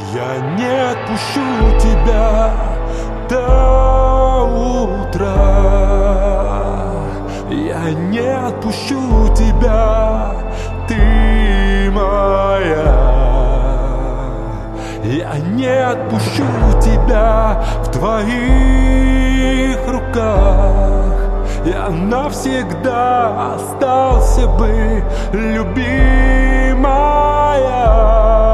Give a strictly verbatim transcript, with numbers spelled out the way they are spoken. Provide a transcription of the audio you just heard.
Я не отпущу тебя до утра. Я не отпущу тебя, ты моя. Я не отпущу тебя, в твоих руках я навсегда остался бы, любимая.